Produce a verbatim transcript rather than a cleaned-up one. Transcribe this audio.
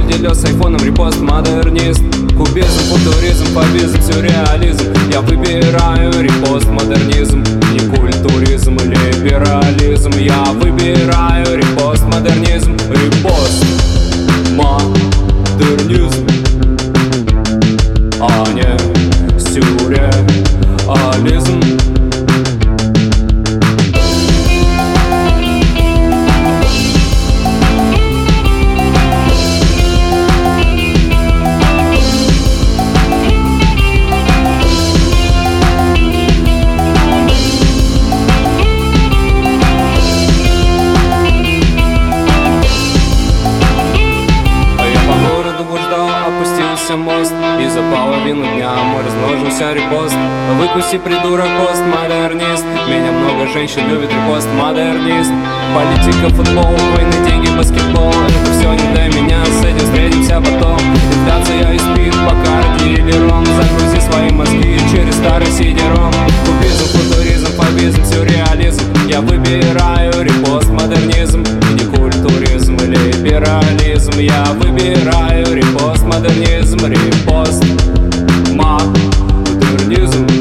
определил с айфоном репост модернист. Кубизм, футуризм, фобизм, сюрреализм. Я выбираю репост модернизм. Не культуризм или либерализм. Я выбираю репост модернизм. Репост модернизм, а не сюрреализм. Опустился мост, и за половину дня мой размножился репост. Выкуси, придурок, постмодернист. Меня много женщин любит, репост модернист. Политика, футбол, войны, деньги, баскетбол. Это все не для меня, с этим встретимся потом. Инфляция и спид, Бакарди или ром. Загрузи свои мозги через старый сидером. Кубизм, футуризм, фобизм, сюрреализм. Я выбираю репост модернизм. Не культуризм или либерализм. Я выбираю репост модернизм, репост модернизм.